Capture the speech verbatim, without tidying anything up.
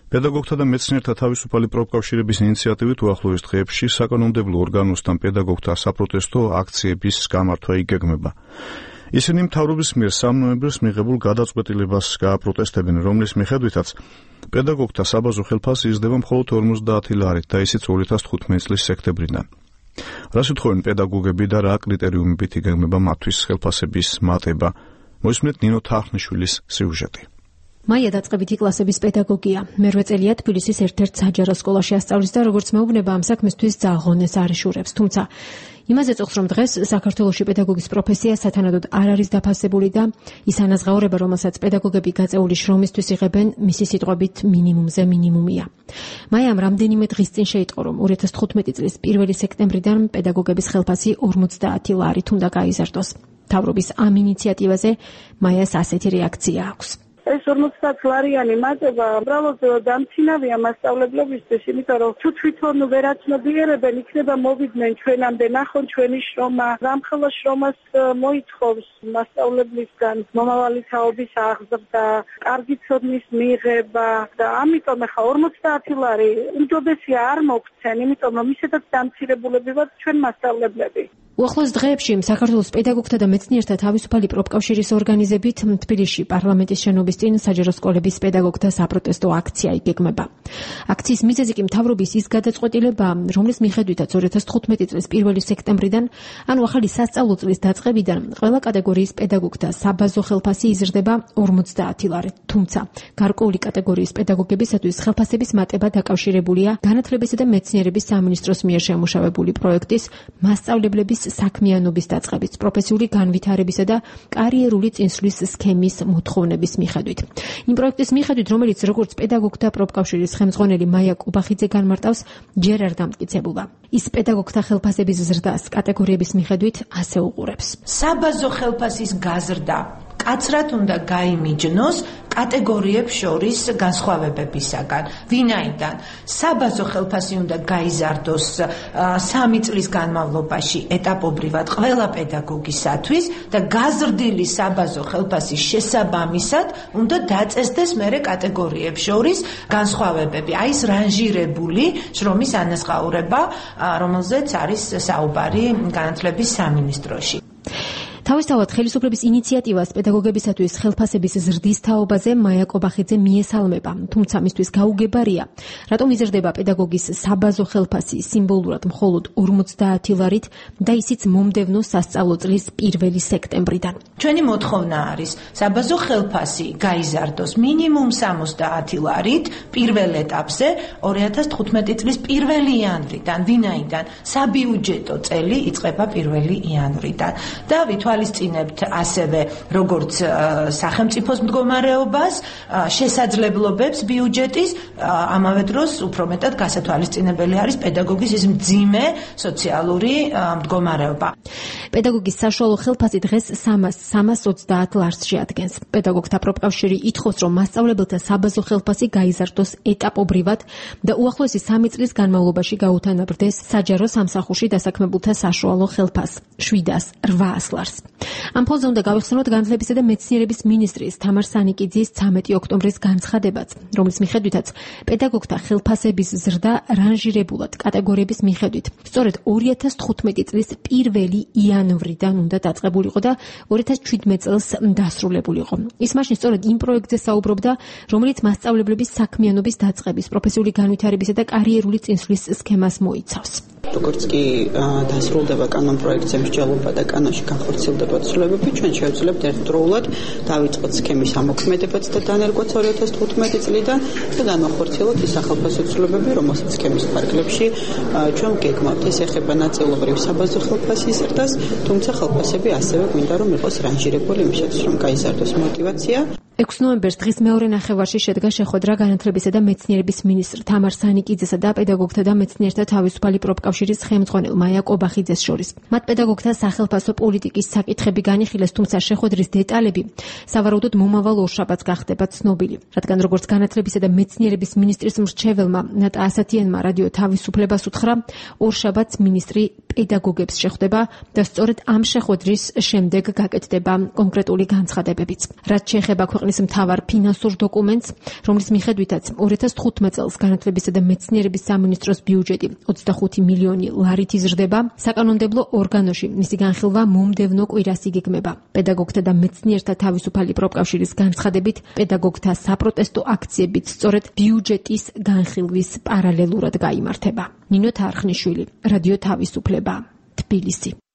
პედაგოგთა და მეცნიერთა თავისუფალი პროფკავშირების ინიციატივით უახლოეს დღეებში საკანონმდებლო ორგანოსთან პედაგოგთა საპროტესტო აქციების გამართვა იგეგმება. ისინი მთავრობის მიერ სამ ნოემბერს მიღებულ გადაწყვეტილებას გააპროტესტებენ, რომლის მიხედვითაც პედაგოგთა საბაზო ხელფასი იზრდება მხოლოდ ორმოცდაათი ლარით და ისიც ორი ათას თხუთმეტი წლის სექტემბრიდან. რას უთხოვენ პედაგოგები და რა კრიტერიუმებით იგეგმება მათთვის ხელფასების მატება? მოისმენთ ნინო თახნიშვილის სიუჟეტი. მაია დაწყებითი კლასების პედაგოგია. მერვე წელია თბილისის ერთ-ერთ საჯარო სკოლაში ასწავლის და როგორც მეუბნება ამ საქმისთვის ძაღლონეს არ იშურებს. თუმცა იმაზე წუხს, რომ დღეს საქართველოში პედაგოგის პროფესია სათანადოდ არ არის დაფასებული და ის ანაზღაურება, რომელსაც პედაგოგები გაწეული შრომისთვის იღებენ, მისი სიტყვებით მინიმუმზე მინიმუმია. მაიამ რამდენიმე დღის წინ შეიტყო, რომ ორი ათას თხუთმეტი წლის პირველი სექტემბრიდან პედაგოგების ხელფასი ორმოცდაათი ლარით უნდა გაიზარდოს. მთავრობის ამ ინიციატივაზე მაიას ასეთი რეაქცია აქვს. ეს ორმოცდაათი ლარიანი მატება უბრალოდ დამცინავია მასწავლებლებისთვის, იმიტომ რომ თუ თვითონ ვერაცნობიერებენ, იქნება მოვიდნენ ჩვენამდე, ნახონ ჩვენი შრომა, რამხელა შრომას მოითხოვს მასწავლებლისგან მომავალი თაობის აღზრდა, კარგი ცოდნის მიღება და ამიტომ ახლა ორმოცდაათი ლარი უმჯობესია არ მოგცენ, იმიტომ რომ ისედაც დამცირებულები ვართ ჩვენ მასწავლებლები. უახლოეს დღეებში საქართველოს პედაგოგთა და მეცნიერთა თავისუფალი პროფკავშირის ორგანიზებით თბილისში პარლამენტის შენობის წინ საჯარო სკოლების პედაგოგთა საპროტესტო აქცია იგეგმება. აქციის მიზეზი კი მთავრობის ის გადაწყვეტილება, რომლის მიხედვითაც ორი ათას თხუთმეტი წლის პირველი სექტემბრიდან, ანუ ახალი სასწავლო წლის დაწყებიდან, ყველა კატეგორიის პედაგოგთა საბაზო ხელფასი იზრდება ორმოცდაათი ლარით. თუმცა გარკვეული კატეგორიის პედაგოგებისათვის ხელფასების მატება დაკავშირებულია განათლებისა და მეცნიერების სამინისტროს მიერ შემუშავებული პროექტის მასწავლებლების საქმიანობის დაწყების, პროფესიული განვითარებისა და კარიერული წინსვლის სქემის მოთხოვნების მიხედვით. იმ პროექტის მიხედვით, რომელიც როგორც პედაგოგთა პროფკავშირის ხელმძღვანელი მაია კუბახიძე განმარტავს, ჯერ არ დამტკიცებულა. ის პედაგოგთა ხელფასების ზრდას კატეგორიების მიხედვით ასე უყურებს. საბაზო ხელფასის გაზრდა კაცრად უნდა გაიმიჯნოს კატეგორიებს შორის განსხვავებებისაგან. ვინაიდან საბაზო ხელფასი უნდა გაიზარდოს სამი წლის განმავლობაში ეტაპობრივად ყველა პედაგოგისათვის და გაზრდილი საბაზო ხელფასის შესაბამისად უნდა დაწესდეს მერე კატეგორიებს შორის განსხვავებები. აი ეს რანჟირებული შრომის ანაზღაურება, რომელზეც არის საუბარი განათლების სამინისტროში. თავისთავად ხელისუფლების ინიციატივას პედაგოგებისათვის ხელფასების ზრდის თაობაზე მაია კობახიძე მიესალმება, თუმცა მისთვის გაუგებარია, რატომ იზრდება პედაგოგის საბაზო ხელფასი სიმბოლურად მხოლოდ ორმოცდაათი ლარით და ისიც მომდევნო სასწავლო წლის პირველი სექტემბრიდან. ჩვენი მოთხოვნა არის საბაზო ხელფასი გაიზარდოს მინიმუმ სამოცდაათი ლარით პირველ ეტაპზე ორი ათას თხუთმეტი წლის პირველი იანვრიდან, ვინაიდან საბიუჯეტო წელი იწყება პირველი იანვრიდან და ვითვალისწინებთ ასევე როგორც სახელმწიფოს მდგომარეობას, შესაძლებლობებს ბიუჯეტის, ამავე დროს უფრო მეტად გასათვალისწინებელი არის პედაგოგის ის მძიმე სოციალური მდგომარეობა. პედაგოგის საშუალო ხელფასი დღეს სამას ოცდაათ ლარს შეადგენს. პედაგოგთა პროფკავშირი ითხოვს, რომ მასწავლებელთა საბაზო ხელფასი გაიზარდოს ეტაპობრივად და უახლოესი სამი წლის განმავლობაში გაუთანაბრდეს საჯარო სამსახურში დასაქმებულთა საშუალო ხელფასს შვიდას რვაას ლარს. ამ ფონზე უნდა გავიხსენოთ განათლებისა და მეცნიერების მინისტრის თამარ სანიკიძის ცამეტი ოქტომბრის განცხადებაც, რომლის მიხედვითაც პედაგოგთა ხელფასების ზრდა რანჟირებულად კატეგორიების მიხედვით სწორედ ორი ათას თხუთმეტი წლის პირველი იანვრიდან უნდა დაწყებულიყო და ორი ათას შვიდმეტ წელს დასრულებულიყო. ის მაშინ სწორედ იმ პროექტზე საუბრობდა, რომელიც მასწავლებლების საქმიანობის დაწყების, პროფესიული განვითარებისა და კარიერული წინსვლის სქემას მოიცავს. როგორც კი დასრულდება კანონ პროექტზე მსჯელობა და კანონში განხორციელდება ცვლილებები, ჩვენ შევძლებთ ერთდროულად დავიწყოთ სქემის ამოქმედებაც და დანერგვაც ორი ათას თხუთმეტი წლიდან და განახორციელოთ ის სახელმწიფო ცვლილებები, რომელსაც სქემის ფარგლებში ჩვენ გეგმავთ. ეს ეხება ნაწილობრივ საბაზო ხელფასის ზრდას, თუმცა ხელფასები ასევე გვინდა რომ იყოს რანჟირებული იმისათვის, რომ გაიზარდოს мотивация. ექვსი ნოემბერს დღის მეორე ნახევარში შედგა შეხვედრა განათლებისა და მეცნიერების მინისტრ თამარ სანიკიძესა და პედაგოგთა და მეცნიერთა თავისუფალი პროფკავშირის ხელმძღვანელ მაია კობახიძეს შორის. მათ პედაგოგთა სახელფასო პოლიტიკის საკითხები განიხილეს, თუმცა შეხვედრის დეტალები სავარაუდოდ მომავალ ორშაბათს გახდება ცნობილი. რადგან როგორც განათლებისა და მეცნიერების მინისტრის მრჩეველმა ნატა ასათიანმა რადიო თავისუფლებას უთხრა, ორშაბათს მინისტრი პედაგოგებს შეხვდება და სწორედ ამ შეხვედრის შემდეგ გაკეთდება კონკრეტული განცხადებებიც. რაც შეეხება ქვეყნის მთავარ ფინანსურ დოკუმენტს, რომლის მიხედვითაც ორი ათას თხუთმეტ წელს განათლებისა და მეცნიერების სამინისტროს ბიუჯეტი ოცდახუთი მილიონი ლარით იზრდება, საკანონმდებლო ორგანოში მისი განხილვა მომდევნო კვირას იგეგმება. პედაგოგთა და მეცნიერთა თავისუფალი პროფკავშირის განცხადებით, პედაგოგთა საპროტესტო აქციებიც სწორედ ბიუჯეტის განხილვის პარალელურად გაიმართება. ნინო თარხნიშვილი, რადიო თავისუფლება, თბილისი.